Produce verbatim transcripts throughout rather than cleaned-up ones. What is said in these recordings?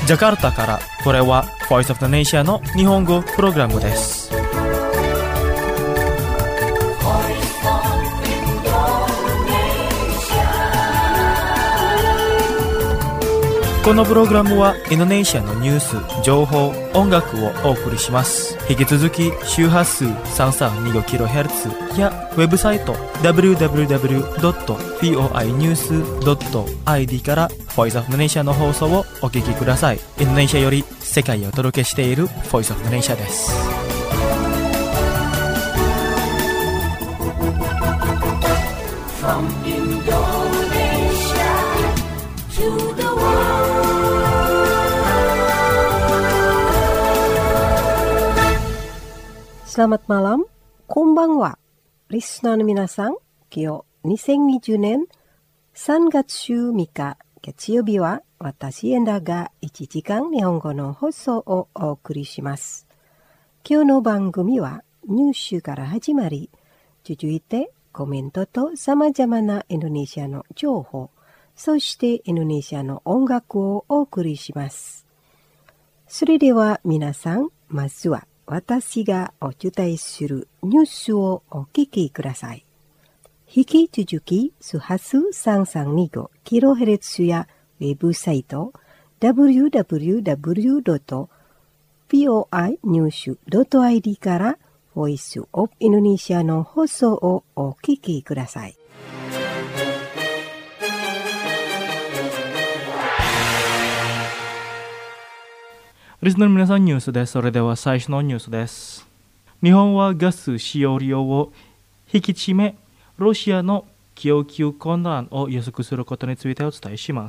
ジャカルタから、これは Voice of the Nation の日本語プログラムです。このプログラムはインドネシアのニュース、情報、音楽をお送りします。引き続き周波数 さんさんにごキロヘルツ やウェブサイト ダブリューダブリューダブリュードットフォーアイニュースドットアイディー から Voice of the Nation の放送をお聞きください。インドネシアより世界をお届けしている Voice of the Nation です。From Indonesia to the world. Selamat malam, konbanwa. Listenerの皆さん、今日にせんにじゅうねんさんがつじゅうみっか月曜日は私エンダがいちじかん日本語の放送をお送りします。今日の番組はニュースから始まり、続いてコメントと様々なインドネシアの情報、そしてインドネシアの音楽をお送りします。それでは皆さん、まずは私がお伝えするニュースをお聞きください。引き続き、周波数 さんさんにごキロヘルツ やウェブサイト ダブリューダブリューダブリュードットフォーアイニュースドットアイディー からボイスオブインドネシアの放送をお聞きください。 リスナーの皆さん、ニュースです。それでは最初のニュースです。日本はガス使用量を引き締め、ロシアの供給困難を予測することについてお伝えします。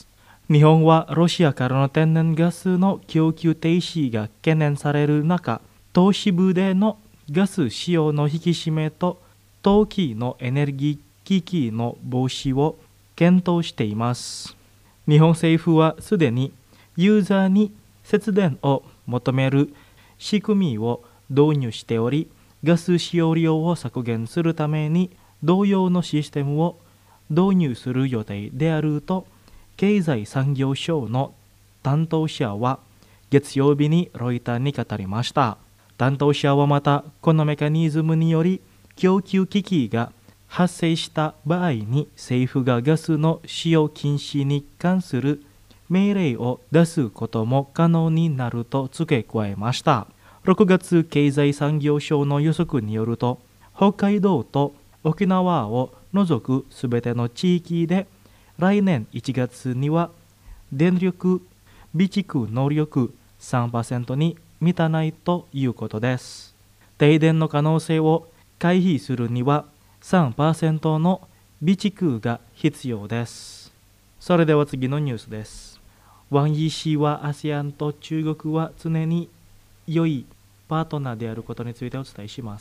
日本はロシアからの天然ガスの供給停止が懸念される中、都市部でのガス使用の引き締めと冬季のエネルギー危機の防止を検討しています。日本政府はすでにユーザーに節電を求める仕組みを導入しており、ガス使用量を削減するために同様のシステムを導入する予定であると、経済産業省の担当者は月曜日にロイターに語りました。担当者はまた、このメカニズムにより供給危機が発生した場合に政府がガスの使用禁止に関する命令を出すことも可能になると付け加えました。ろくがつ経済産業省の予測によると、北海道と沖縄を除くすべての地域で来年いちがつには電力備蓄能力 さんパーセント に満たないということです。停電の可能性を回避するには さんパーセント の備蓄が必要です。それでは次のニュースです。ワンイーシー は アセアン と中国は常に良いパートナーであることについてお伝えします。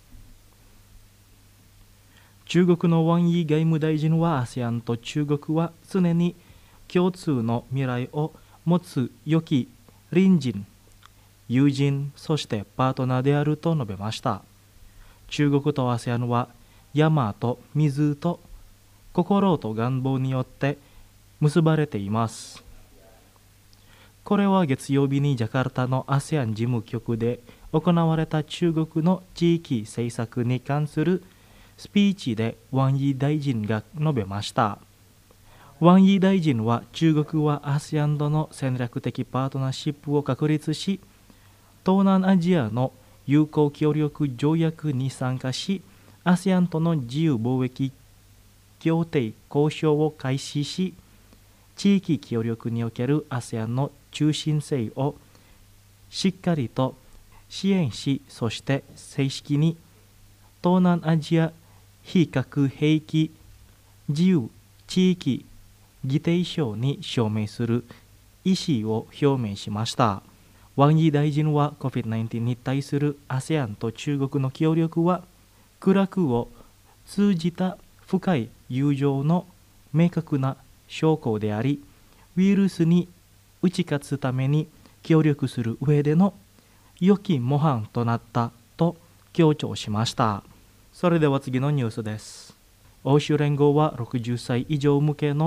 中国のワンイー外務大臣は アセアン と中国は常に共通の未来を持つ良き隣人、友人、そしてパートナーであると述べました。中国と アセアン は山と水と心と願望によって結ばれています。これは月曜日にジャカルタの アセアン 事務局で行われた中国の地域政策に関するスピーチでワンイー大臣が述べました。ワンイー大臣は、中国は アセアン との戦略的パートナーシップを確立し、東南アジアの友好協力条約に参加し、アセアン との自由貿易協定交渉を開始し、地域協力における アセアン の中心性をしっかりと支援し、そして正式に東南アジア非核兵器自由地域議定書に署名する意思を表明しました。ワンイー大臣は コビッドナインティーン に対する アセアン と中国の協力は、苦楽を通じた深い友情の明確な証拠であり、ウイルスに打ち勝つために協力する上での良き模範となったと強調しました。それでは次のニュースです。欧州連合はろくじゅっさい以上向けの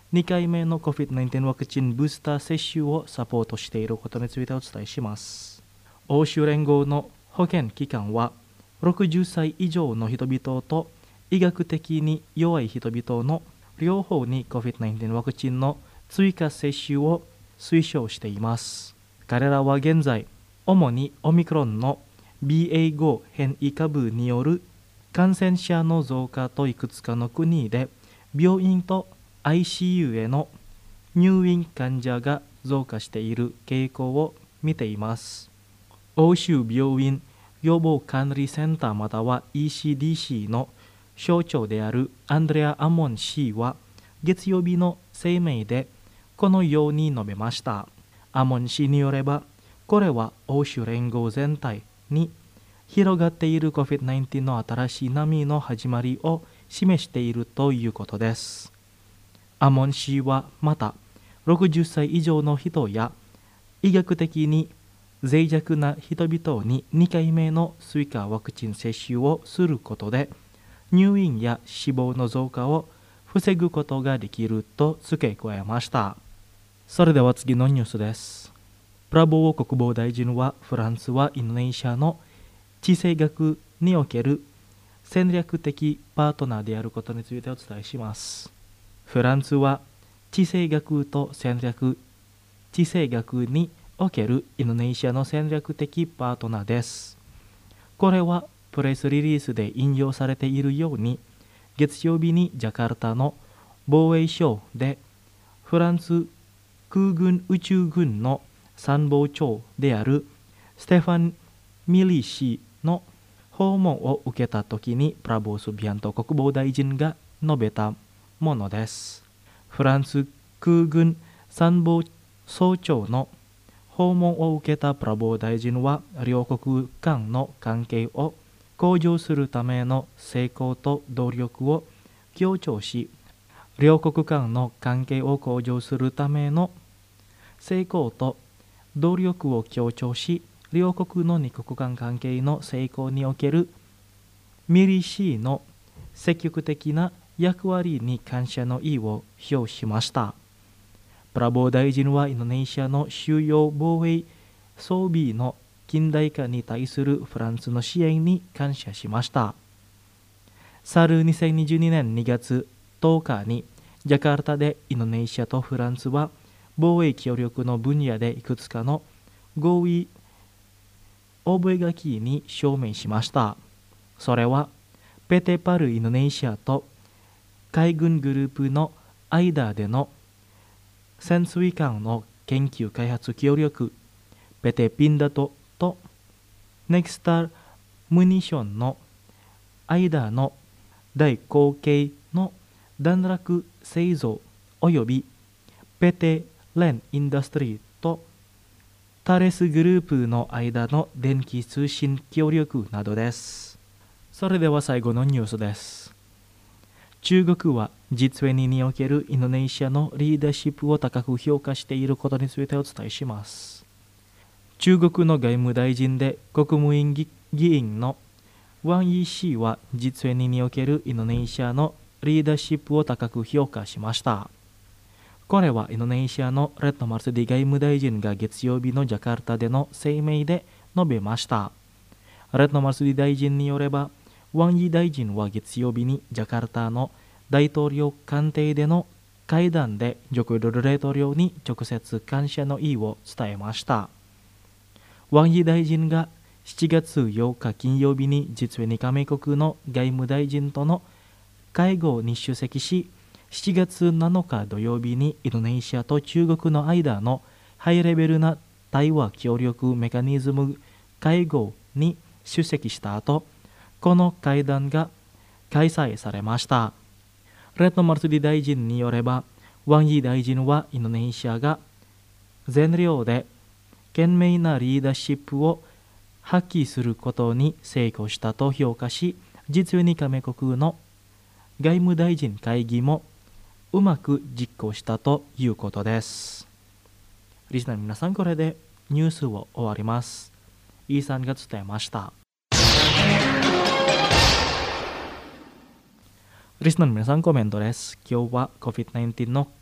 にかいめの コビッドナインティーン ワクチンブースター接種をサポートしていることについてお伝えします。欧州連合の保健機関は、ろくじゅっさい以上の人々と医学的に弱い人々の両方に コビッドナインティーン ワクチンの追加接種を推奨しています。彼らは現在、主にオミクロンの ビーエーファイブ 変異株による感染者の増加といくつかの国で病院と アイシーユー への入院患者が増加している傾向を見ています。欧州病院予防管理センターまたは イーシーディーシー の所長であるアンドレア・アモン氏は月曜日の声明でこのように述べました。アモン氏によれば、これは欧州連合全体に広がっている コビッドナインティーン の新しい波の始まりを示しているということです。アモン氏はまた、ろくじゅっさい以上の人や医学的に脆弱な人々ににかいめの追加ワクチン接種をすることで、入院や死亡の増加を防ぐことができると付け加えました。それでは次のニュースです。プラボー国防大臣は、フランスはインドネシアの地政学における戦略的パートナーであることについてお伝えします。フランスは地政学と戦略、地政学におけるインドネシアの戦略的パートナーです。これはプレスリリースで引用されているように、月曜日にジャカルタの防衛省でフランス空軍宇宙軍の参謀長であるステファン・ミリー氏の訪問を受けたときに、プラボー・スビアント国防大臣が述べたものです。フランス空軍参謀総長の訪問を受けたプラボー大臣は、両国間の関係を向上するための成功と努力を強調し、両国間の関係を向上するための成功と努力を強調し、両国の二国間関係の成功におけるミリ氏の積極的な役割に感謝の意を表しました。プラボー大臣はインドネシアの主要防衛装備の近代化に対するフランスの支援に感謝しました。去るにせんにじゅうにねんにがつとおかにジャカルタでインドネシアとフランスは防衛協力の分野でいくつかの合意覚書に署名しました。それはペテパルインドネシアと海軍グループの間での潜水艦の研究開発協力、ペテピンダトとネクスタームニションの間の大口径の弾薬製造およびペテレンインダストリーとタレスグループの間の電気通信協力などです。それでは最後のニュースです。中国は ジーにじゅうに におけるインドネシアのリーダーシップを高く評価していることについてお伝えします。中国の外務大臣で国務院議員のワン・イー氏は ジーにじゅうに におけるインドネシアのリーダーシップを高く評価しました。これはインドネシアのレッドマルスディ外務大臣が月曜日のジャカルタでの声明で述べました。レッドマルスディ大臣によれば、ワン・イー大臣は月曜日にジャカルタの大統領官邸での会談でジョコドル大統領に直接感謝の意を伝えました。ワン・イー大臣がしちがつようか金曜日にジーにじゅうに加盟国の外務大臣との会合に出席し、しちがつなのか土曜日にインドネシアと中国の間のハイレベルな対話協力メカニズム会合に出席した後、この会談が開催されました。レッドマルスディ大臣によれば、ワン・イー大臣はインドネシアが全量で懸命なリーダーシップを発揮することに成功したと評価し、ジーにじゅうに加盟国の外務大臣会議もうまく実行したということです。リスナーの皆さん、これでニュースを終わります。イーさんが伝えました。リスナーの皆さん、コメントです。今日は コビッドナインティーン の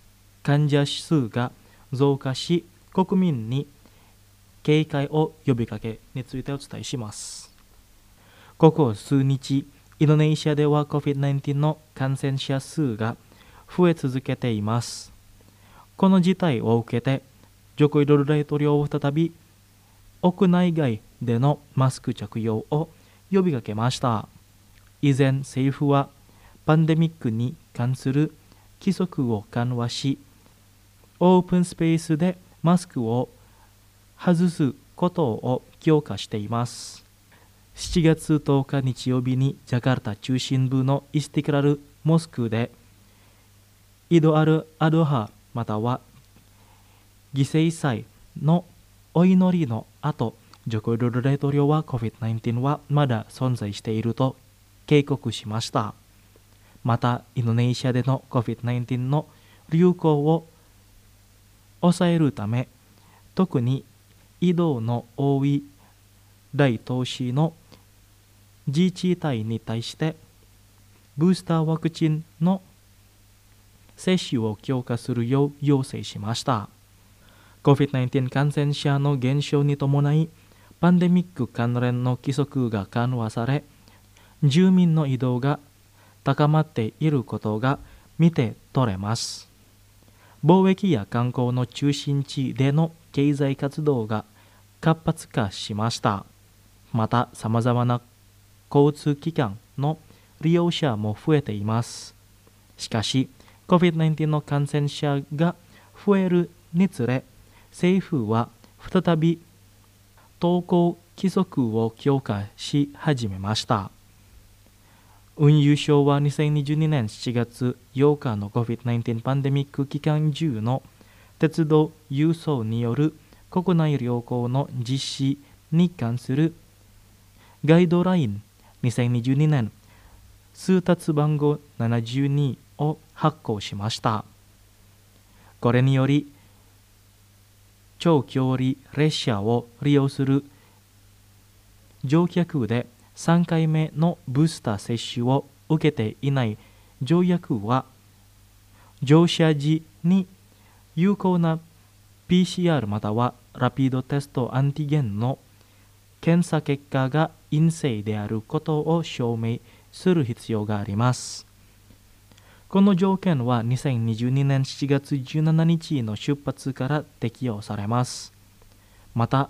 患者数が増加し、国民に警戒を呼びかけについてお伝えします。ここ数日、インドネシアでは コビッドナインティーン の感染者数が増え続けています。この事態を受けて、ジョコ・ウィドド大統領は再び屋内外でのマスク着用を呼びかけました。以前、政府はパンデミックに関する規則を緩和し、オープンスペースでマスクを外すことを強化しています。しちがつとおか日曜日にジャカルタ中心部のイスティクラルモスクでイドアル・アドハまたは犠牲祭のお祈りの後、ジョコ・ウィドド大統領は コビッドナインティーン はまだ存在していると警告しました。また、インドネシアでの コビッドナインティーン の流行を抑えるため、特に移動の多い大都市の自治体に対してブースターワクチンの接種を強化するよう要請しました。コビッドナインティーン 感染者の減少に伴い、パンデミック関連の規則が緩和され、住民の移動が高まっていることが見て取れます。貿易や観光の中心地での経済活動が活発化しました。また、さまざまな交通機関の利用者も増えています。しかし、コビッドナインティーン の感染者が増えるにつれ、政府は再び渡航規則を強化し始めました。運輸省はにせんにじゅうにねんしちがつようかの コビッドナインティーン パンデミック期間中の鉄道輸送による国内旅行の実施に関するガイドラインにせんにじゅうにねん通達番号ななじゅうにを発行しました。これにより、長距離列車を利用する乗客でさんかいめのブースター接種を受けていない乗客は、乗車時に有効な ピーシーアール またはラピードテストアンティゲンの検査結果が陰性であることを証明する必要があります。この条件はにせんにじゅうにねんしちがつじゅうしちにちの出発から適用されます。また、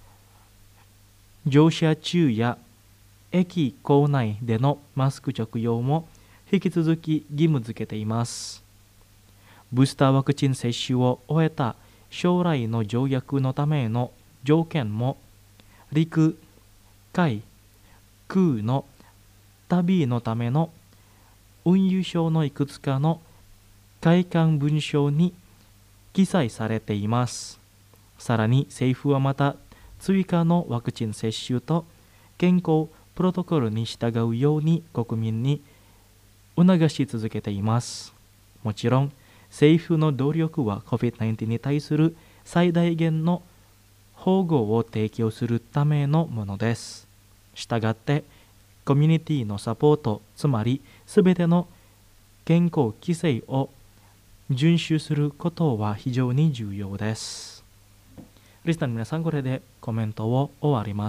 乗車中や駅構内でのマスク着用も引き続き義務付けています。ブースターワクチン接種を終えた将来の条約のための条件も、陸、海、空の旅のための運輸省のいくつかの会館文書に記載されています。さらに政府はまた追加のワクチン接種と健康プロトコルに従うように国民に促し続けています。もちろん政府の努力は コビッドナインティーン に対する最大限の保護を提供するためのものです。したがってコミュニティのサポート、つまりすべての健康規制を遵守することは非常に重要です。リスナーの皆さん、これでコメントを終わります。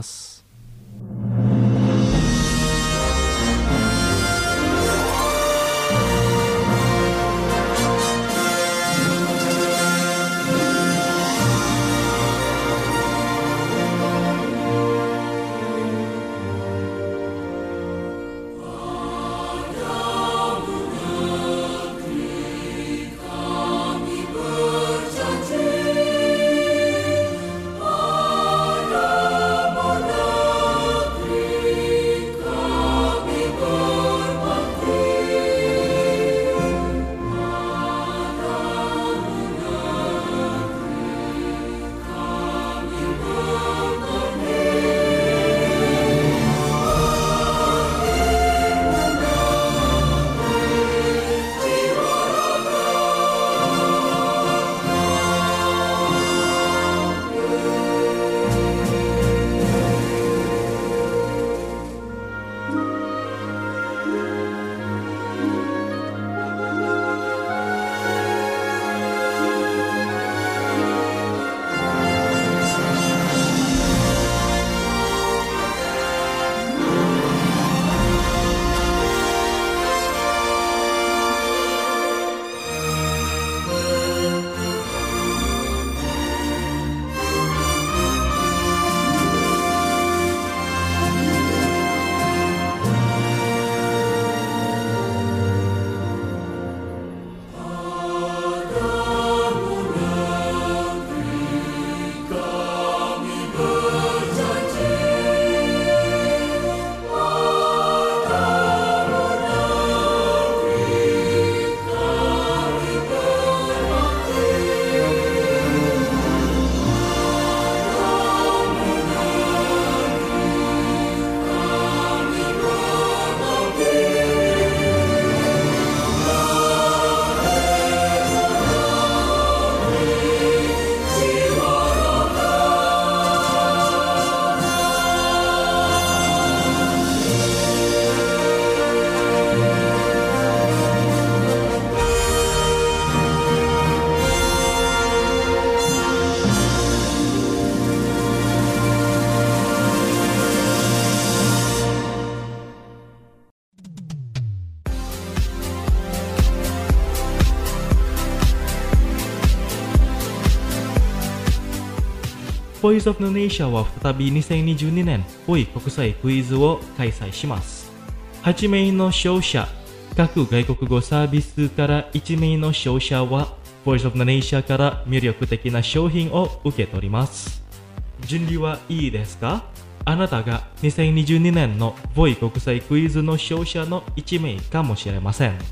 Voice of Indonesia は再びにせんにじゅうにねんボイ国際クイズを開催します。はちめいの勝者、各外国語サービスからいちめいの勝者は Voice of Indonesia から魅力的な商品を受け取ります。準備はいいですか？あなたがにせんにじゅうにねんのボイ国際クイズの勝者のいちめいかもしれません。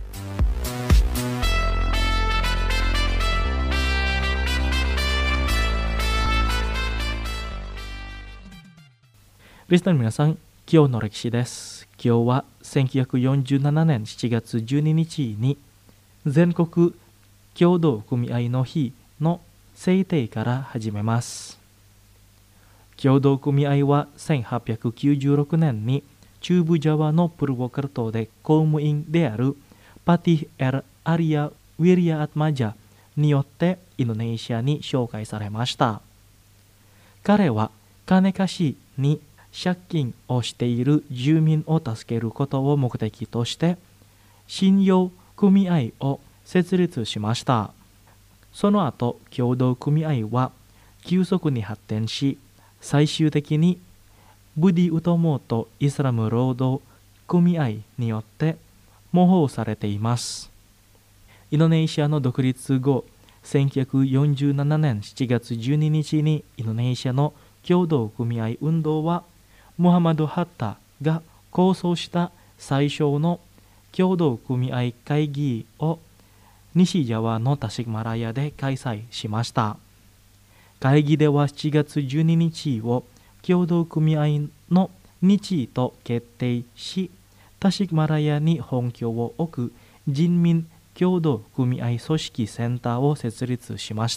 リスナーの皆さん、今日の歴史です。今日はせんきゅうひゃくよんじゅうななねんしちがつじゅうににちに全国協同組合の日の制定から始めます。協同組合はせんはっぴゃくきゅうじゅうろくねんに中部ジャワのプルボカル島で公務員であるパティ・エル・アリア・ウィリア・アトマジャによってインドネシアに紹介されました。彼は金貸しに借金をしている住民を助けることを目的として信用組合を設立しました。その後、協同組合は急速に発展し、最終的にブディ・ウトモート・イスラム労働組合によって模倣されています。インドネシアの独立後、せんきゅうひゃくよんじゅうななねんしちがつじゅうににちにインドネシアの協同組合運動はムハマド・ハッタが構想した最小の協同組合会議を西ジャワのタシクマラヤで開催しました。会議ではしちがつじゅうににちを協同組合の日と決定し、タシクマラヤに本拠を置く人民協同組合組織センターを設立しました。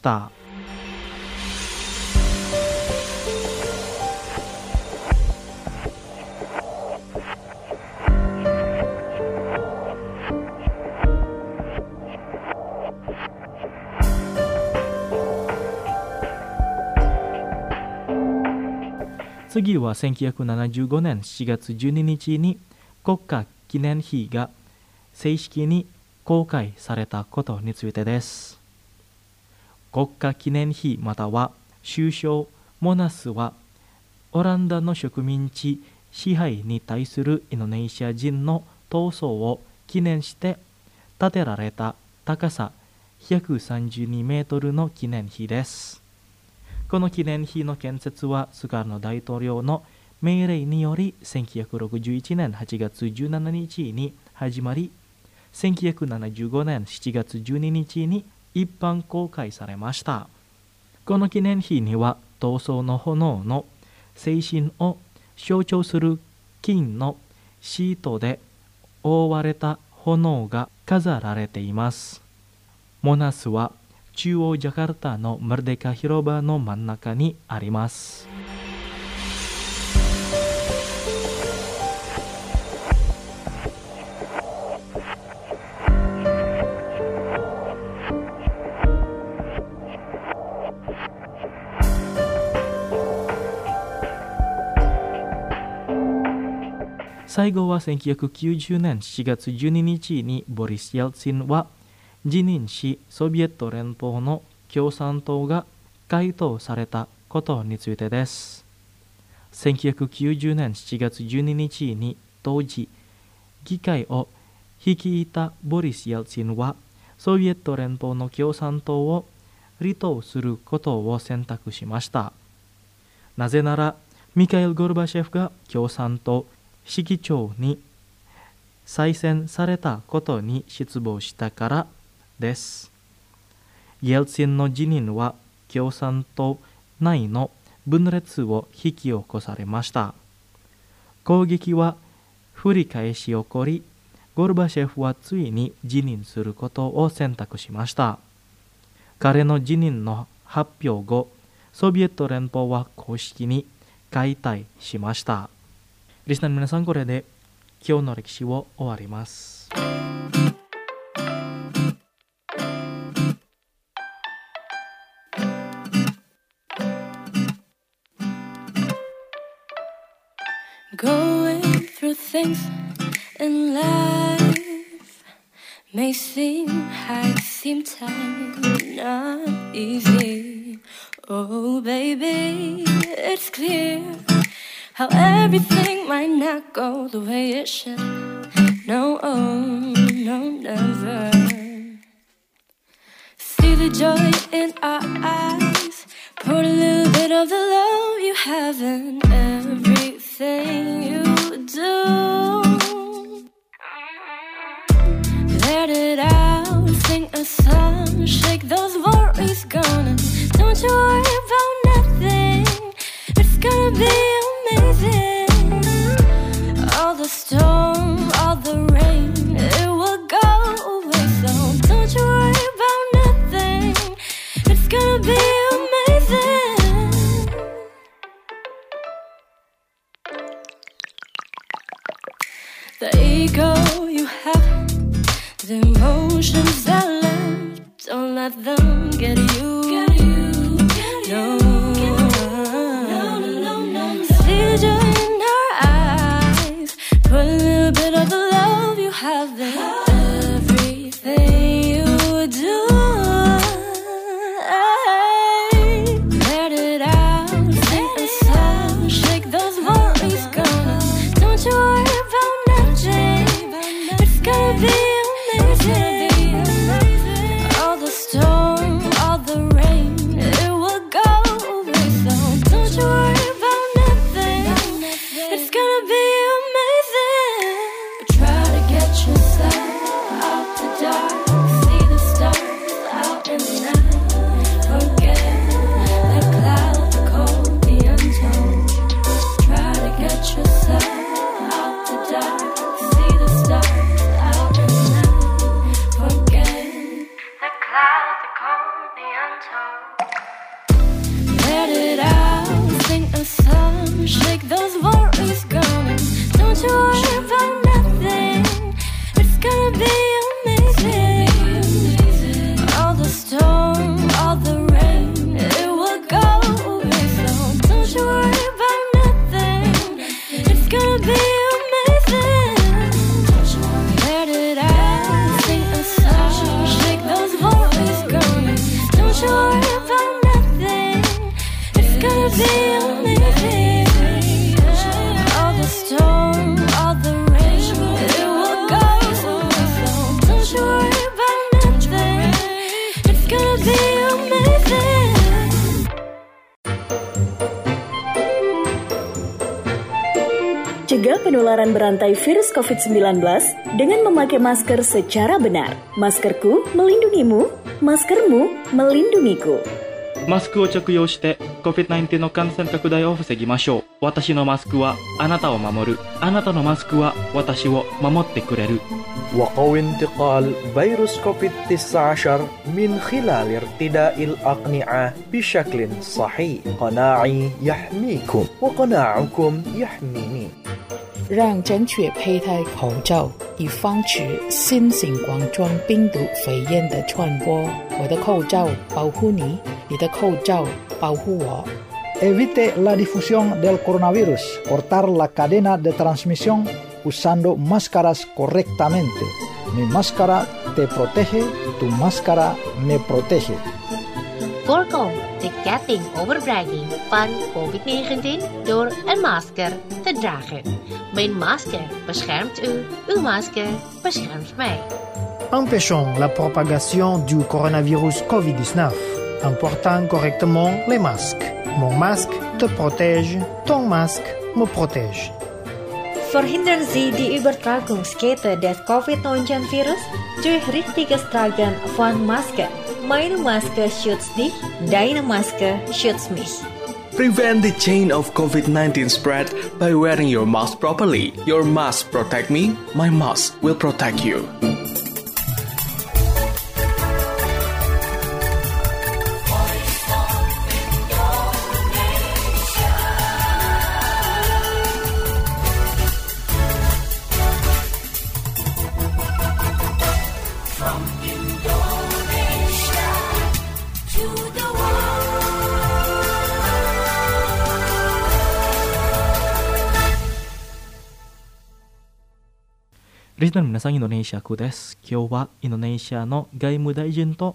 次はせんきゅうひゃくななじゅうごねんしちがつじゅうににちに国家記念碑が正式に公開されたことについてです。国家記念碑または首相モナスはオランダの植民地支配に対するインドネシア人の闘争を記念して建てられた高さひゃくさんじゅうにメートルの記念碑です。この記念碑の建設はスカルノ大統領の命令によりせんきゅうひゃくろくじゅういちねんはちがつじゅうしちにちに始まり、せんきゅうひゃくななじゅうごねんしちがつじゅうににちに一般公開されました。この記念碑には闘争の炎の精神を象徴する金のシートで覆われた炎が飾られています。モナスは中央ジャカルタのマルデカ広場の真ん中にあります。最後はせんきゅうひゃくきゅうじゅうねんしちがつじゅうににちにボリス・ヤルツィンは辞任し、ソビエト連邦の共産党が解党されたことについてです。せんきゅうひゃくきゅうじゅうねんしちがつじゅうににちに当時議会を率いたボリス・ヤルツィンはソビエト連邦の共産党を離党することを選択しました。なぜならミカイル・ゴルバチェフが共産党指揮長に再選されたことに失望したからです。イエルツィンの辞任は共産党内の分裂を引き起こされました。攻撃は繰り返し起こり、ゴルバチェフはついに辞任することを選択しました。彼の辞任の発表後、ソビエト連邦は公式に解体しました。リスナーの皆さん、これで今日の歴史を終わります。 Going through things in life may seem high, seem time not easy. Oh baby, it's clear how everything might not go the way it should. No, oh, no, never. See the joy in our eyes, put a little bit of the love you have in everything you do. Let it out, sing a song, shake those worries gone. Don't you worry about nothing, it's gonna be amazing. All the storm, all the rain, it will go away. So don't you worry about nothing, it's gonna be amazing. The ego you have, the emotions that left, don't let them get you. Get you, get you. No, no, no, no. See the joy in her eyes, put a little bit of the love you have in everything you do. Let it out, sing a song, shake those worries gone. Don't you worry about nothing, it's gonna be all the storm, all the rain, it will go away. So don't you worry about nothing, it's gonna be amazing. Try to get yourself out the dark, see the stars out in the night. Forget the cloud, the cold, the untold. Try to get yourself out the dark, see the stars out in the night. Let it out, sing a song, shake those worries gone. Don't you worry about nothing, it's gonna be amazing. All the storm, all the rain, it will go away. So don't you worry about nothing, it's gonna be amazing. Let it out, sing a song, shake those worries gone. Don't you worry about nothing, it's gonna be amazing. All the storm, all the rain, it will go away. So don't you worry about nothing, it's gonna be amazing. Cegah penularan berantai virus covid sembilan belas dengan memakai masker secara benar. Maskerku melindungimu, maskermu melindungiku. マスクを着用して コビッドナインティーン の感染拡大を防ぎましょう。私のマスクはあなたを守る。あなたのマスクは私を守ってくれる。 وقوي انتقال فيروس كوفيد تسعة عشر من خلال ارتداء الأقنعة بشكل صحيح. قناعي يحميكم وقناعكم يحميني. 让正确佩戴口罩，以防止新型冠状病毒肺炎的传播。我的口罩保护你，你的口罩保护我。 Evite la difusión del coronavirus. Cortar la cadena de transmisión usando máscaras correctamente. Mi máscara te protege, tu máscara me protege. Voorkom de ketting overbrenging van covid negentien door een masker te dragen. Mijn masker beschermt u, uw masker beschermt mij. Empêchons la propagation du coronavirus covid dix-neuf en portant correctement les masques. Mon masque te protège, ton masque me protège. Verhindern Sie die Übertragungskette des covid neunzehn Virus durch richtiges Tragen von Masken. Meine Maske schützt dich, deine Maske schützt mich. Prevent the chain of covid nineteen spread by wearing your mask properly. Your mask protect me, my mask will protect you. リスナーの皆さん、インドネシア語です。今日はインドネシアの外務大臣と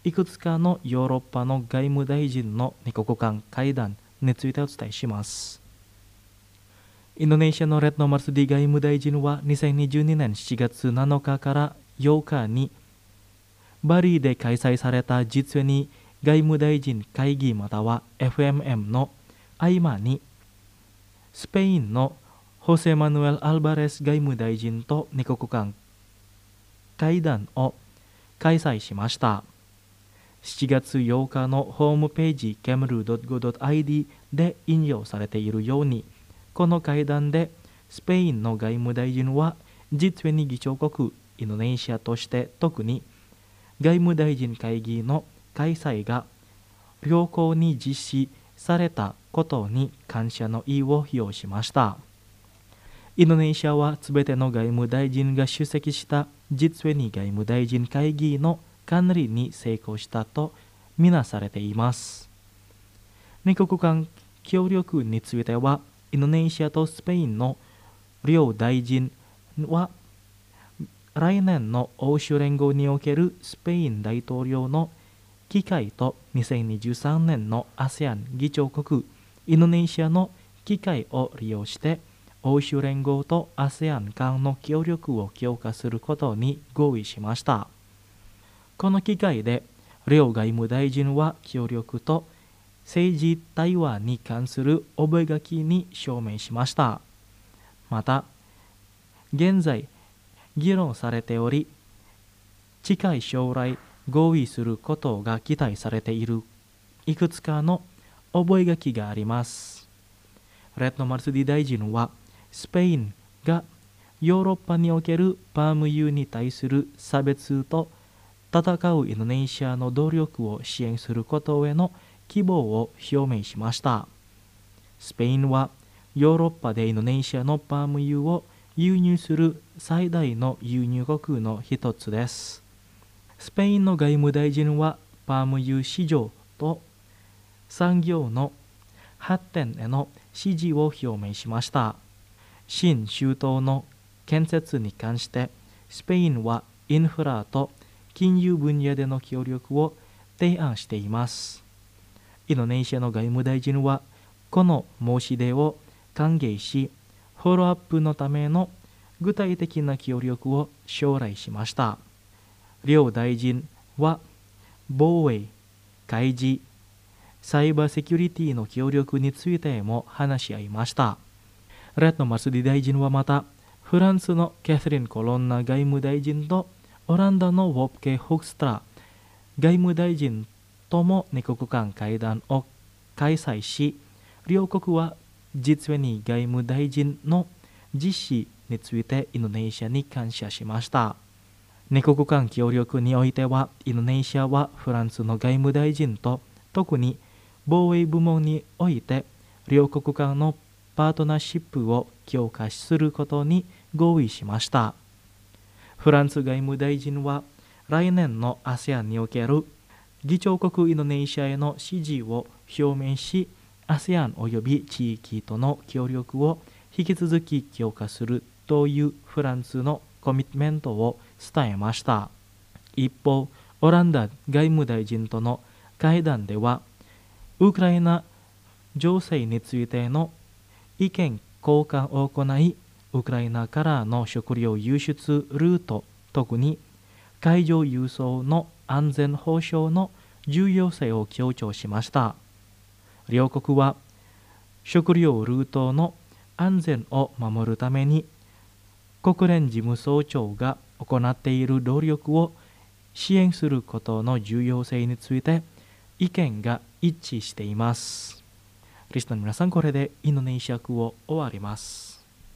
いくつかのヨーロッパの外務大臣の二国間会談についてお伝えします。インドネシアのレッドマルスディ外務大臣はにせんにじゅうにねんしちがつなのかからようかにバリで開催された実に外務大臣会議または エフエムエム の合間にスペインのホセマヌエル・アルバレス外務大臣と二国間会談を開催しました。しちがつようかのホームページ ケムル ドット ゴー ドット アイディー で引用されているように、この会談でスペインの外務大臣は実に議長国インドネシアとして特に外務大臣会議の開催が良好に実施されたことに感謝の意を表しました。インドネシアはすべての外務大臣が出席した実に外務大臣会議の管理に成功したとみなされています。二国間協力については、インドネシアとスペインの両大臣は来年の欧州連合におけるスペイン大統領の機会とにせんにじゅうさんねんの アセアン 議長国インドネシアの機会を利用して欧州連合と アセアン 間の協力を強化することに合意しました。この機会で両外務大臣は協力と政治対話に関する覚書に署名しました。また、現在議論されており、近い将来合意することが期待されているいくつかの覚書があります。レッドマルスディ大臣は、スペインがヨーロッパにおけるパーム油に対する差別と戦うインドネシアの努力を支援することへの希望を表明しました。スペインはヨーロッパでインドネシアのパーム油を輸入する最大の輸入国の一つです。スペインの外務大臣はパーム油市場と産業の発展への支持を表明しました。新州都の建設に関してスペインはインフラと金融分野での協力を提案しています。インドネシアの外務大臣はこの申し出を歓迎し、フォローアップのための具体的な協力を将来しました。両大臣は防衛、海事、サイバーセキュリティの協力についても話し合いました。レッドマルスディ大臣はまた、フランスのキャサリン・コロンナ外務大臣とオランダのウォプケ・ホクストラ外務大臣とも二国間会談を開催し、両国は実に外務大臣の実施についてインドネシアに感謝しました。二国間協力においては、インドネシアはフランスの外務大臣と特に防衛部門において両国間のパートナーシップを強化することに合意しました。フランス外務大臣は来年の アセアン における議長国インドネシアへの支持を表明し、アセアン および地域との協力を引き続き強化するというフランスのコミットメントを伝えました。一方、オランダ外務大臣との会談では、ウクライナ情勢についての意見交換を行い、ウクライナからの食料輸出ルート、特に海上輸送の安全保障の重要性を強調しました。両国は食料ルートの安全を守るために国連事務総長が行っている努力を支援することの重要性について意見が一致しています。リスナーの皆さん、これでインドネシア語を終わります。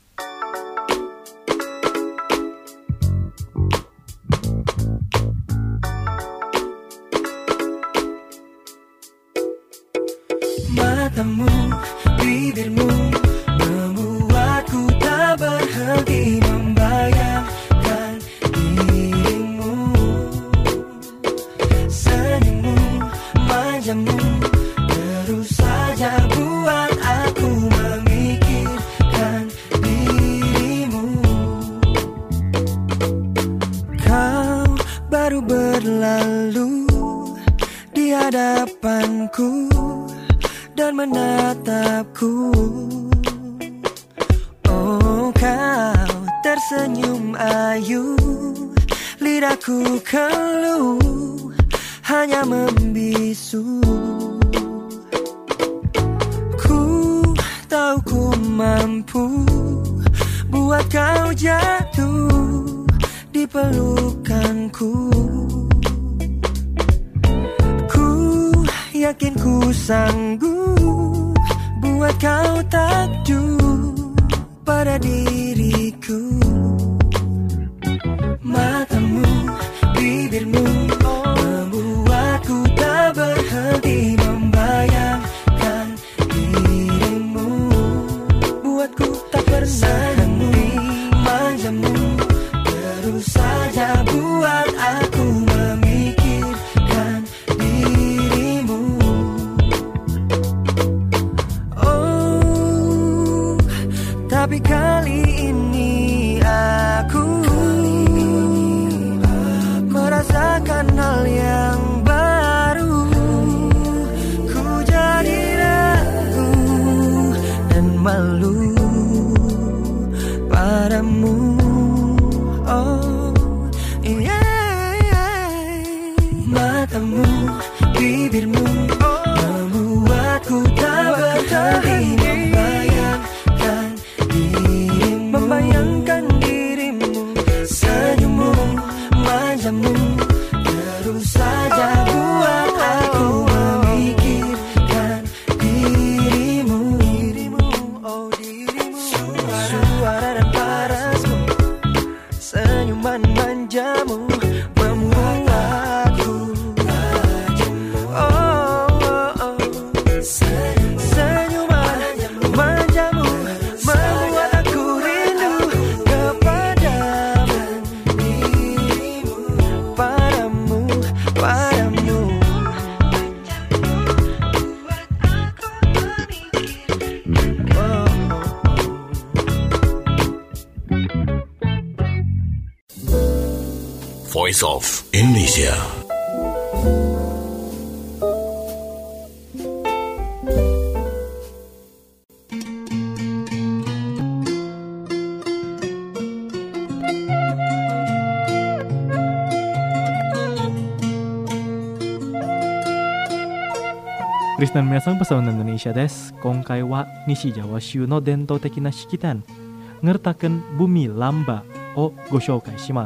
Matamu, bibirmu membuatku tak berhenti membayangkan dirimu. Senyummu, manjamu terus saja buat aku memikirkan dirimu. Kau baru berlalu senyum ayu, lidahku keluh, hanya membisu. Ku tahu ku mampu buat kau jatuh di pelukanku. Ku yakin ku sanggup buat kau takjub pada diriku. Matamu, bibirmu membuatku tak berhenti membayangkan dirimu. Buatku tak pernah henti manjamu, terus saja buat aku memikirkan dirimu. Oh, tapi kali ini aku merasakan hal yang baru. Ku jadi ragu dan malu padamu. Oh, yeah. Matamu, bibirmu membuatku tak berhenti membayangkan dirimu. Membayangkan dirimu, senyummu, manjamu, terus saja buat aku memikirkan dirimu. Oh dirimu, suara dan parasmu, senyuman manjamu membuat aku bajamu. Oh, oh, oh. Senyuman manjamu membuat aku rindu kepadamu. Dirimu, padamu, padamu. Oh, Voice of Indonesia. Listener 皆さん、パサウンドIndonesiaです。今回は西ジャワ州の伝統的な式典、Ngertakeun Bumi Lambaをご紹介します。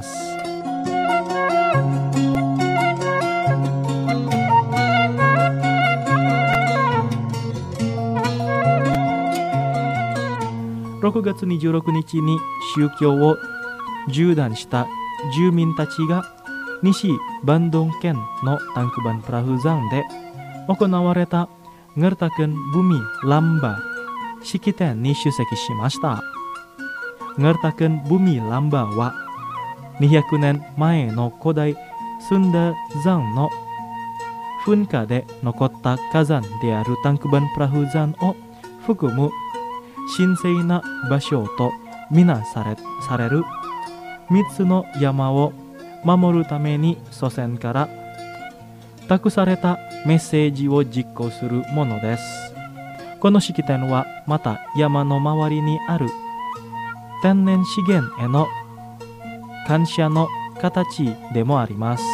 ろくがつにじゅうろくにちに宗教を縦断した住民たちが西バンドン県のタンクバンプラフ山で行われたNgertakeun Bumi Lamba式典に出席しました。Ngertakeun Bumi Lambaはにひゃくねんまえの古代スンダ山の噴火で残った火山であるタンクバンプラフ山を含む神聖な場所とみなされ、されるみっつの山を守るために祖先から託されたメッセージを実行するものです。この式典はまた山の周りにある天然資源への感謝の形でもあります。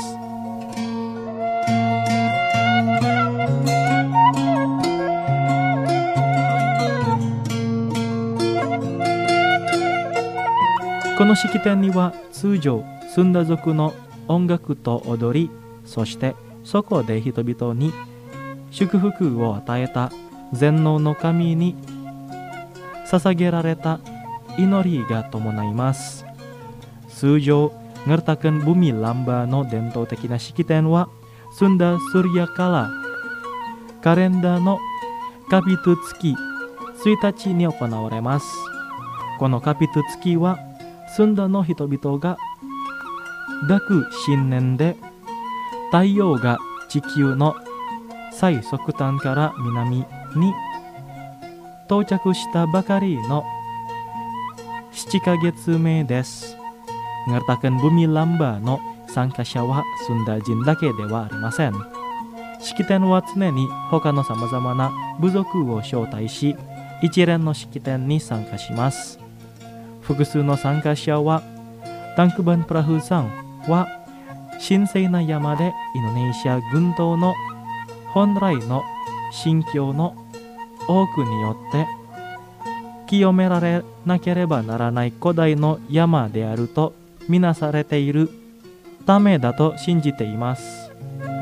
この式典には通常スンダ族の音楽と踊り、そしてそこで人々に祝福を与えた全能の神に捧げられた祈りが伴います。通常Ngertakeun Bumi Lambaの伝統的な式典はスンダ・スリヤカラカレンダーのカピト月ついたちに行われます。このカピト月はスンダの人々が抱く新年で太陽が地球の最北端から南に到着したばかりのななかげつめです。Ngertakeun Bumi Lambaの参加者はスンダ人だけではありません。式典は常に他のさまざまな部族を招待し、一連の式典に参加します。 複数の参加者はタンクバンプラフ山は神聖な山でインドネシア群島の本来の信教の多くによって清められなければならない古代の山であるとみなされているためだと信じています。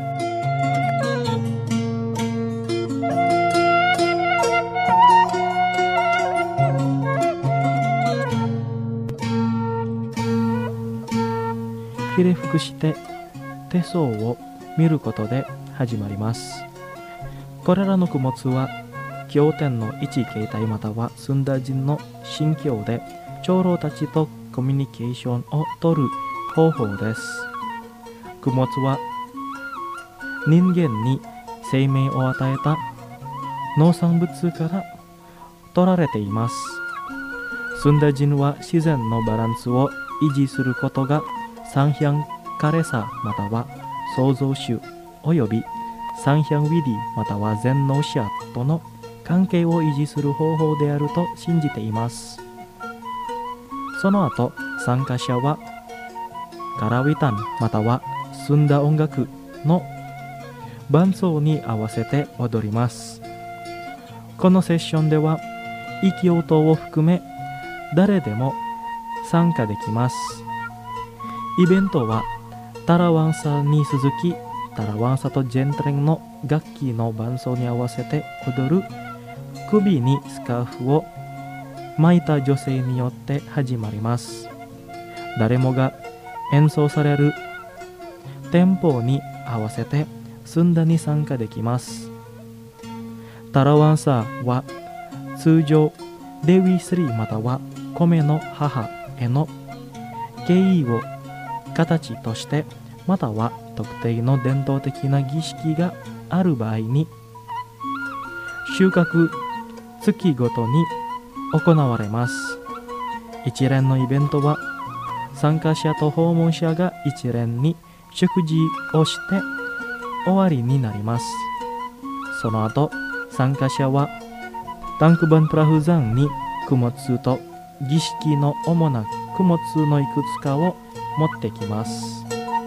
ひれ伏して手相を見ることで始まります。これらの供物は経典の一形態またはスンダ人の信教で長老たちとコミュニケーションを取る方法です。供物は人間に生命を与えた農産物から取られています。スンダ人は自然のバランスを維持することが三百枯さまたは創造主および三百ウィディまたは全能者との関係を維持する方法であると信じています。その後、参加者はカラウィタンまたは澄んだ音楽の伴奏に合わせて踊ります。このセッションでは息音を含め誰でも参加できます。イベントはタラワンサに続きタラワンサとジェントレンの楽器の伴奏に合わせて踊る首にスカーフを巻いた女性によって始まります。誰もが演奏されるテンポに合わせてスンダに参加できます。タラワンサは通常デウィスリーまたは米の母への敬意を形としてまたは特定の伝統的な儀式がある場合に収穫月ごとに行われます。一連のイベントは参加者と訪問者が一連に食事をして終わりになります。その後参加者はタンクバンプラフ山に供物と儀式の主な供物のいくつかを持ってきます。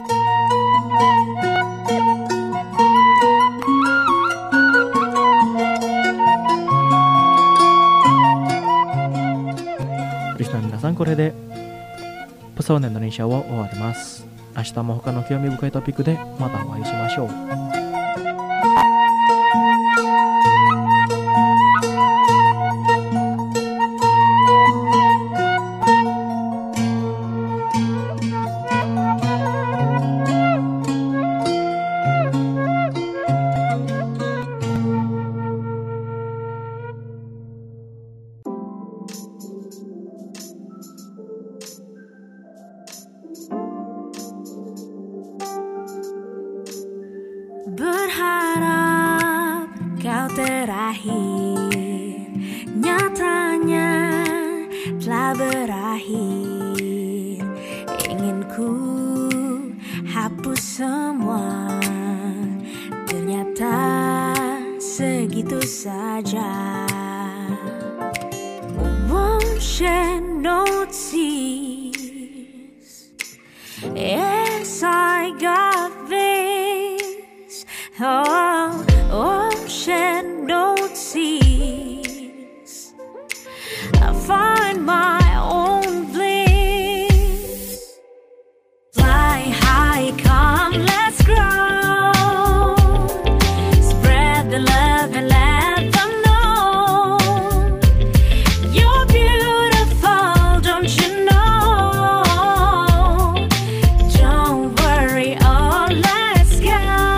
リスナーの皆さん、これでプソーネンドネシアを終わります。明日も他の興味深いトピックでまたお会いしましょう。 Berharap kau terakhir, nyatanya telah berakhir. Ingin ku hapus semua, ternyata segitu saja. Won't shed no tears, yes I got this. Oh, oh, shed no tears. I find my own bliss. Fly high, come, let's grow. Spread the love and let them know you're beautiful, don't you know? Don't worry, oh, let's go.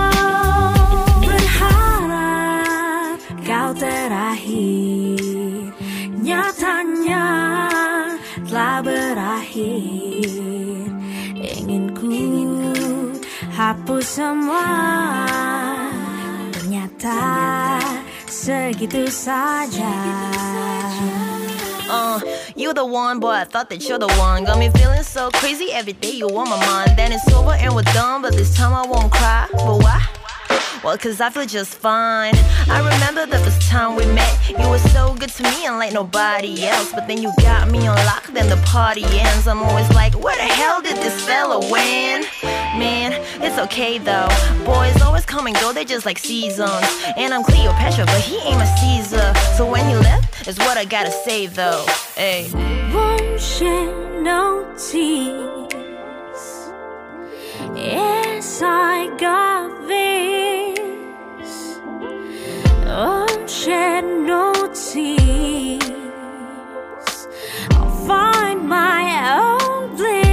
Terakhir, nyatanya telah berakhir. Ingin ku hapus semua, ternyata segitu saja. Uh, you the one, boy, I thought that you're the one. Got me feeling so crazy every day, you on my mind. Then it's over and we're done, but this time I won't cry. But why? Well, cause I feel just fine. I remember the first time we met. You were so good to me unlike nobody else. But then you got me on lock, then the party ends. I'm always like, where the hell did this fella win? Man, it's okay though. Boys always come and go, they're just like seasons. And I'm Cleopatra, but he ain't a Caesar. So when he left, is what I gotta say though. Hey. Won't shed no tears. Yes, I got this. Won't shed no tears. I'll find my own bliss.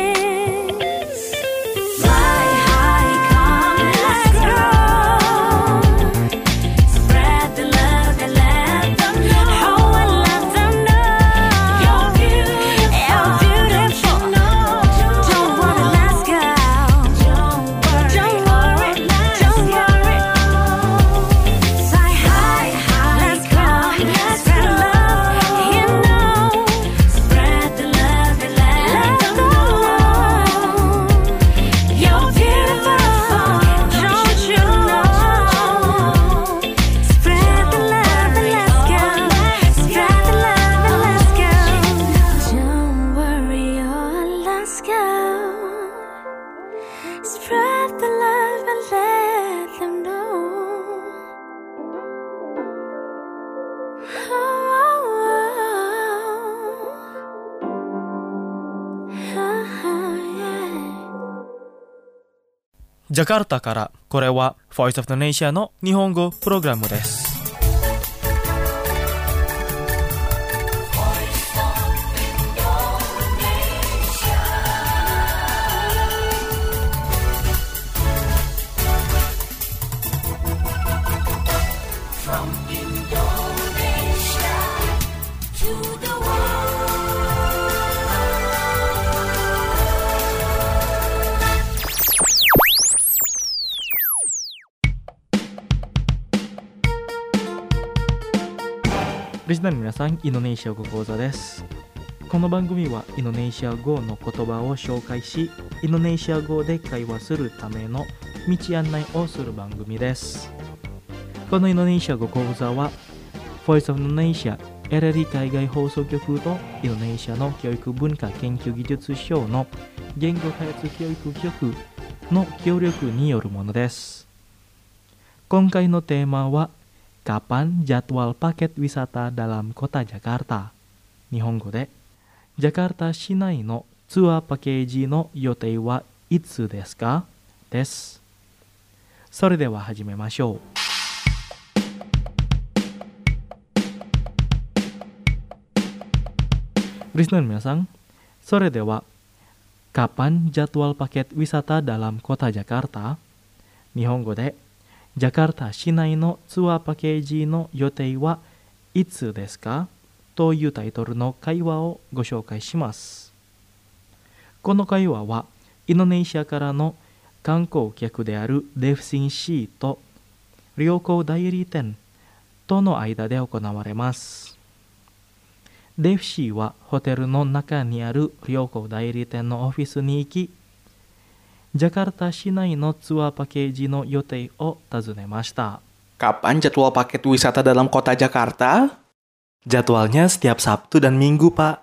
Fly high, come, let's go. Spread the love and let them know. Oh, and let them know you're beautiful. You're beautiful. Don't worry, let's go. Don't worry, don't worry. Fly high, let's go. Spread love, you know. Spread the love and let them know you're beautiful. Don't you know? Spread the love and let's go. Spread the love and let's go. Don't worry, oh, let's go. Spread the love and let them know. Oh, ジャカルタから、これは Voice of Indonesia の日本語プログラムです。リスナーの皆さん、インドネシア語講座です。この番組はインドネシア語の言葉を紹介し、インドネシア語で会話するための道案内をする番組です。このインドネシア語講座は Voice of Indonesia エルエル 海外放送局とインドネシアの教育文化研究技術省の言語開発教育局の協力によるものです。今回のテーマはKapan jadwal paket wisata dalam kota Jakarta? 日本語で、ジャカルタ市内のツアーパッケージの予定はいつですか？です。それでは始めましょう。リスナーの皆さん、それでは、Kapan jadwal paket wisata dalam kota Jakarta? 日本語で、ジャカルタ市内のツアーパッケージの予定はいつですか？というタイトルの会話をご紹介します。この会話はインドネシアからの観光客であるデフシンシーと旅行代理店との間で行われます。デフシーはホテルの中にある旅行代理店のオフィスに行き、ジャカルタ市内のツアーパッケージの予定を尋ねました。 Kapan jadwal paket wisata dalam kota Jakarta? Jadwalnya setiap Sabtu dan Minggu, Pak.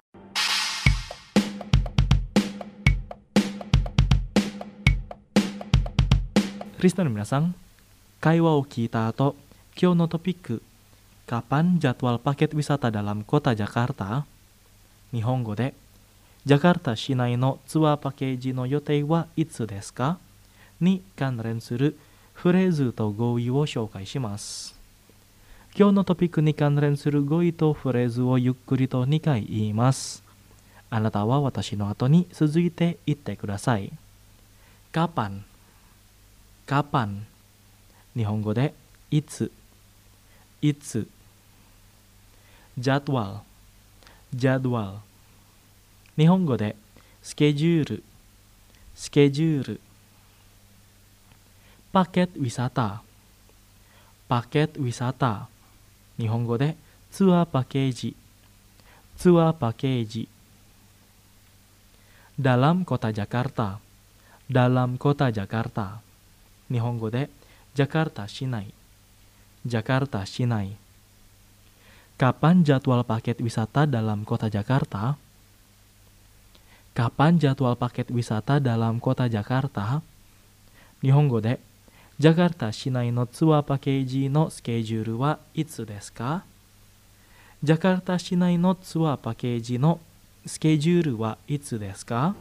Listenerの皆さん、会話を聞いた後、今日のトピック、Kapan jadwal paket wisata dalam kota Jakarta? 日本語で、ジャカルタ市内のツアーパッケージの予定はいつですか？に関連するフレーズと語彙を紹介します。今日のトピックに関連する語彙とフレーズをゆっくりとにかい言います。あなたは私の後に続いて言ってください。Kapan、Kapan、日本語でいつ、いつ。Jadwal、Jadwal、日本語でスケジュール、スケジュール。パケットウィサタ、パケットウィサタ。日本語でツアーパッケージ、ツアーパッケージ。dalam kota Jakarta、dalam kota Jakarta。日本語で Jakarta Shinai. Jakarta Shinai. Kapan jadwal paket wisata dalam kota Jakarta? Kapan jadwal paket wisata dalam kota Jakarta? Nihongo de Jakarta Shinai no tsua pakeji no schedule wa itsu desu ka? Jakarta Shinai no tsua pakeji no schedule wa itsu desu ka?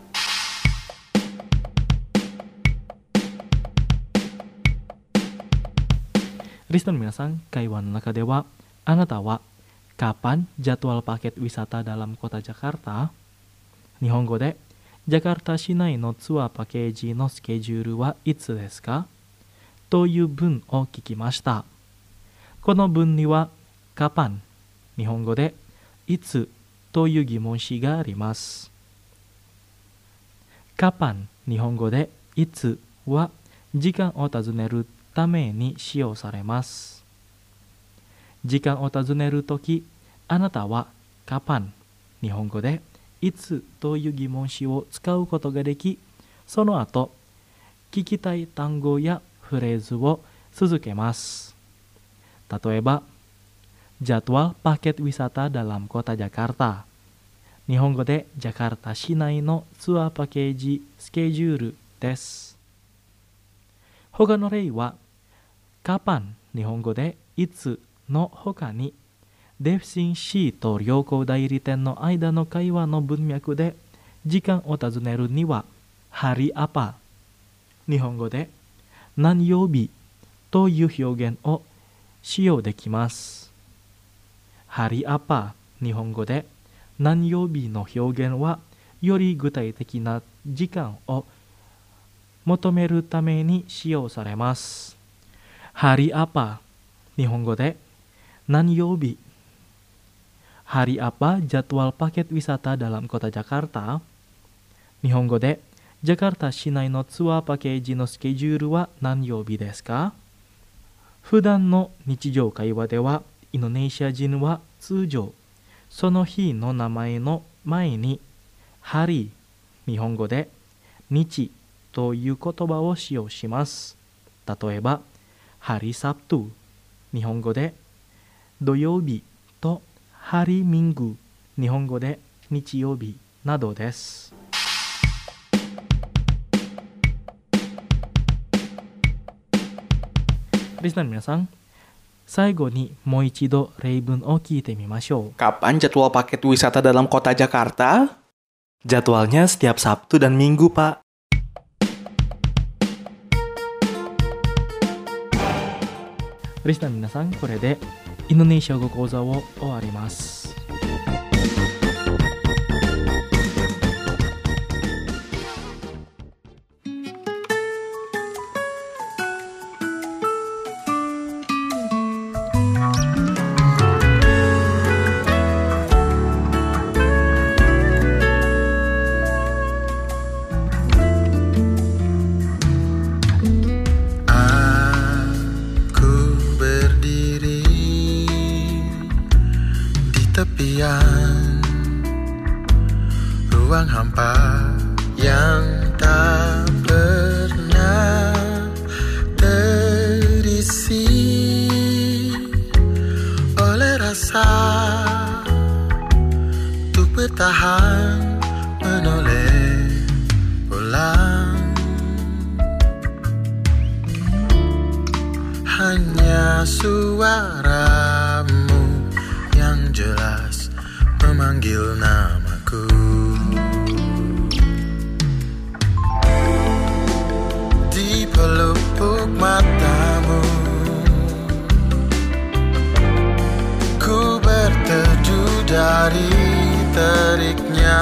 Listener minasan, kaiwa no naka de wa anata wa kapan jadwal paket wisata dalam kota Jakarta? Nihongo de Jakarta Shinai no tsua pakeji no schedule wa itsu desu ka? という文を聞きました。この文にはカパン、日本語でいつという疑問詞があります。カパン、日本語でいつは時間を尋ねるために使用されます。時間を尋ねるとき、あなたはカパン、日本語でいつという疑問詞を使うことができ、その後、聞きたい単語やフレーズを続けます。例えば、jadwal paket wisata dalam kota Jakarta。日本語でジャカルタ市内のツアーパッケージスケジュールです。他の例は、カパン、日本語でいつの他に、デフシン C と旅行代理店の間の会話の文脈で、時間を尋ねるには、hari apa、日本語で何曜日という表現を使用できます。hari apa、日本語で何曜日の表現はより具体的な時間を求めるために使用されます。hari apa、日本語で何曜日。hari apa jadwal paket wisata dalam kota Jakarta？ 日本語でジャカルタ市内のツアーパッケージのスケジュールは何曜日ですか？普段の日常会話では、インドネシア人は通常、その日の名前の前に、hari、日本語で日という言葉を使用します。例えば、hari Sabtu、日本語で土曜日とhari Minggu、日本語で日曜日などです。リスナーの皆さん、最後にもう一度例文を聞いてみましょう。 Kapan jadwal paket wisata dalam kota Jakarta? Jadwalnya setiap Sabtu dan Minggu, Pak. Listenerの皆さん、これでインドネシア語講座を終わります。 Tepian ruang hampa yang tak pernah terisi oleh rasa untuk bertahan menoleh pulang. Hanya suaramu yang jelas memanggil namaku. Di pelupuk matamu ku berteduh dari teriknya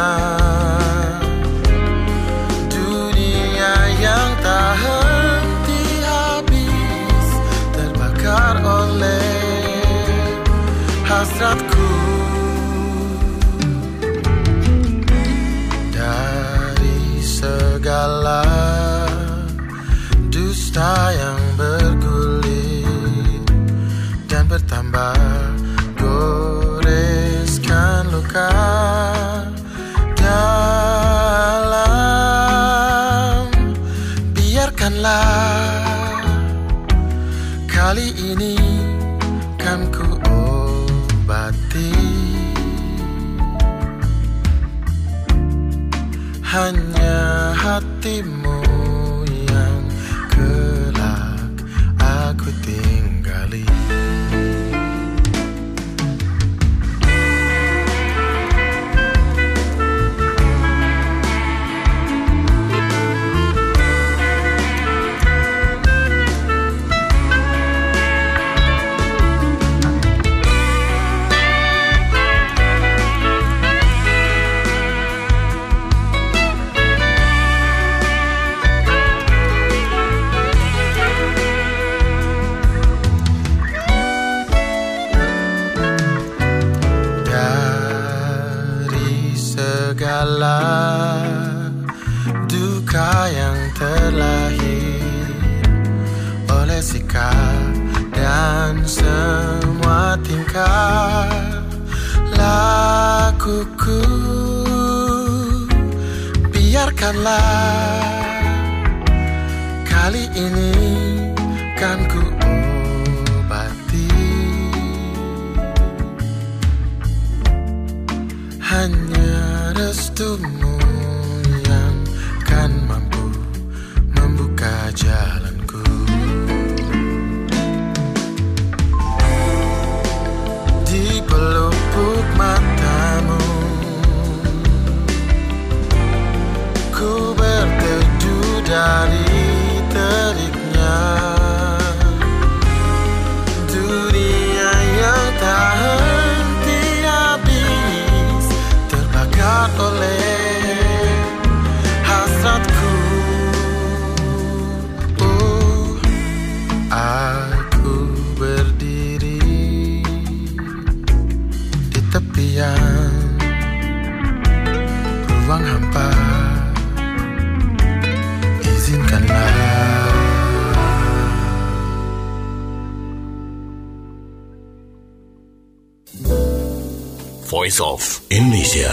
dunia yang tak henti habis terbakar oleh hasratku. Dari segala dusta yang bergulir dan bertambah goreskan luka dalam, biarkanlah hatimu yang kelak aku tinggali. Segala duka yang terlahir oleh sikap dan semua tingkah lakuku, biarkanlah kali ini kan ku obati. Hanya restumu yang kan mampu membuka jalanku. Di pelupuk matamu ku berteduh dari teriknya dunia yang tak henti habis terbakar oleh hasratku. Oh, aku berdiri di tepian ruang hampa, izinkanlah. Voice of Indonesia.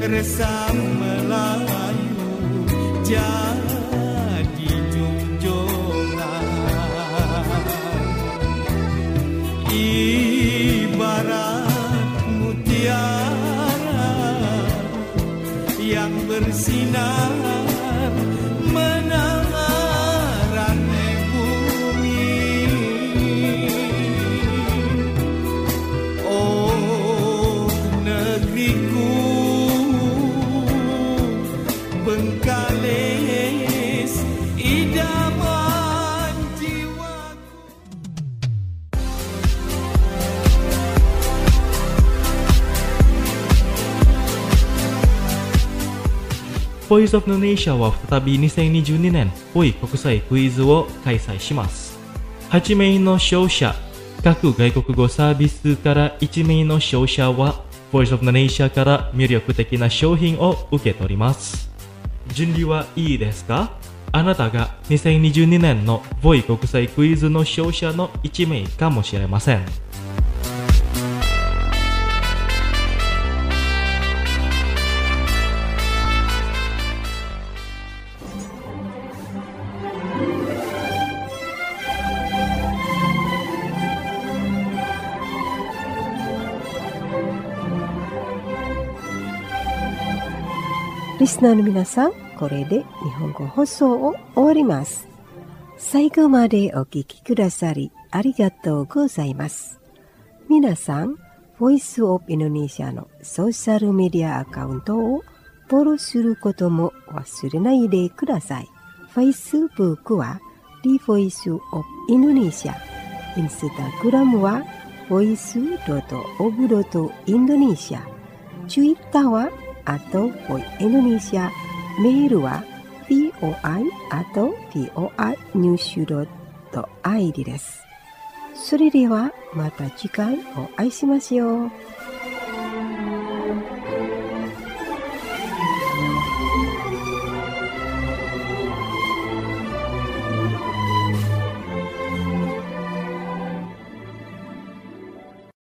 Resam Melayu jadi junjungan, ibarat mutiara yang bersinar menerangi bumi. Oh negeriku, Bengkalis, idaman jiwaku. Voice of Indonesia は再びにせんにじゅうにねんポイ国際クイズを開催します。はちめいの勝者、各外国語サービスからいちめいの勝者は Voice of Indonesia から魅力的な商品を受け取ります。準備はいいですか？あなたがにせんにじゅうにねんの ボイ 国際クイズの勝者のいちめいかもしれません。 リスナーの皆さん、これで日本語放送を終わります。最後までお聞きくださりありがとうございます。皆さん、ボイスオブインドネシアのソーシャルメディアアカウントをフォローすることも忘れないでください。Facebook は The Voice of Indonesia、Instagram は ボイスオブインドネシア、Twitter はあと ボイ インドネシア、メールは ボイ あと ボイ ニュース ドット アイディー です。それではまた次回お会いしましょう。